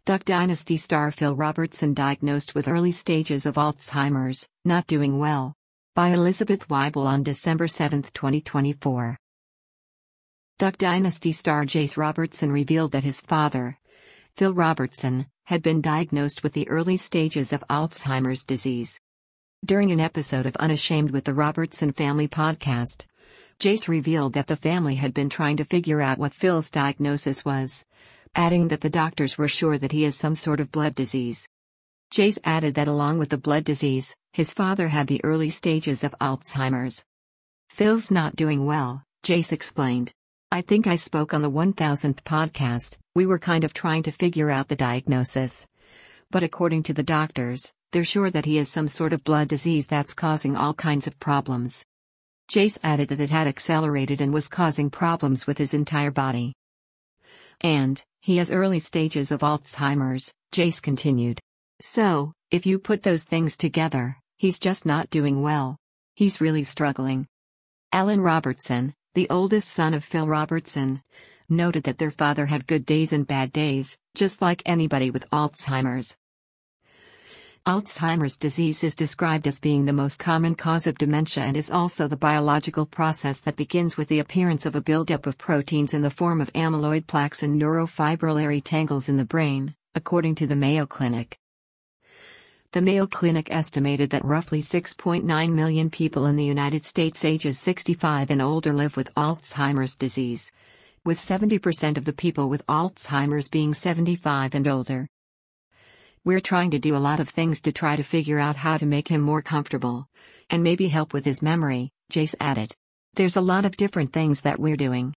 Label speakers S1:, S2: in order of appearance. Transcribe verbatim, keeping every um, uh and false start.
S1: Duck Dynasty star Phil Robertson diagnosed with early stages of Alzheimer's, not doing well. By Elizabeth Weibel on December seventh, twenty twenty-four. Duck Dynasty star Jace Robertson revealed that his father, Phil Robertson, had been diagnosed with the early stages of Alzheimer's disease. During an episode of Unashamed with the Robertson Family podcast, Jace revealed that the family had been trying to figure out what Phil's diagnosis was, adding that the doctors were sure that he has some sort of blood disease. Jace added that along with the blood disease, his father had the early stages of Alzheimer's. "Phil's not doing well," Jace explained. "I think I spoke on the one thousandth podcast, we were kind of trying to figure out the diagnosis. But according to the doctors, they're sure that he has some sort of blood disease that's causing all kinds of problems." Jace added that it had accelerated and was causing problems with his entire body. "And he has early stages of Alzheimer's," Jace continued. "So, if you put those things together, he's just not doing well. He's really struggling." Alan Robertson, the oldest son of Phil Robertson, noted that their father had good days and bad days, just like anybody with Alzheimer's. Alzheimer's disease is described as being the most common cause of dementia and is also the biological process that begins with the appearance of a buildup of proteins in the form of amyloid plaques and neurofibrillary tangles in the brain, according to the Mayo Clinic. The Mayo Clinic estimated that roughly six point nine million people in the United States ages sixty-five and older live with Alzheimer's disease, with seventy percent of the people with Alzheimer's being seventy-five and older. "We're trying to do a lot of things to try to figure out how to make him more comfortable, and maybe help with his memory," Jace added. "There's a lot of different things that we're doing.